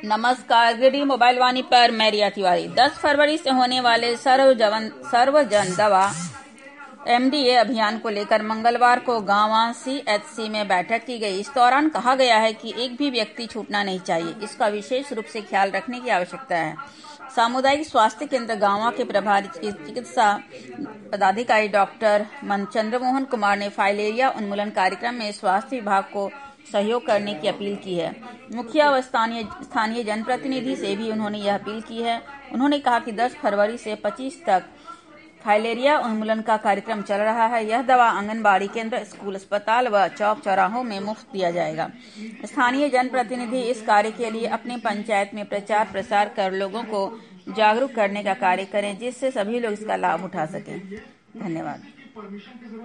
नमस्कार, गिरिडीह मोबाइल वाणी पर मैं रिया तिवारी। 10 फरवरी से होने वाले सर्वजन दवा MDA अभियान को लेकर मंगलवार को गांवा CHC में बैठक की गई। इस दौरान कहा गया है कि एक भी व्यक्ति छूटना नहीं चाहिए। इसका विशेष रूप से ख्याल रखने की आवश्यकता है। सामुदायिक स्वास्थ्य केंद्र गांवा के प्रभारी चिकित्सा पदाधिकारी डॉक्टर चंद्रमोहन कुमार ने फाइलेरिया उन्मूलन कार्यक्रम में स्वास्थ्य विभाग को सहयोग करने की अपील की है। मुखिया व स्थानीय जनप्रतिनिधि से भी उन्होंने यह अपील की है। उन्होंने कहा कि 10 फरवरी से 25 तक फाइलेरिया उन्मूलन का कार्यक्रम चल रहा है। यह दवा आंगनबाड़ी केंद्र, स्कूल, अस्पताल व चौक चौराहों में मुफ्त दिया जाएगा। स्थानीय जनप्रतिनिधि इस कार्य के लिए अपने पंचायत में प्रचार प्रसार कर लोगों को जागरूक करने का कार्य करें, जिससे सभी लोग इसका लाभ उठा सकें। धन्यवाद।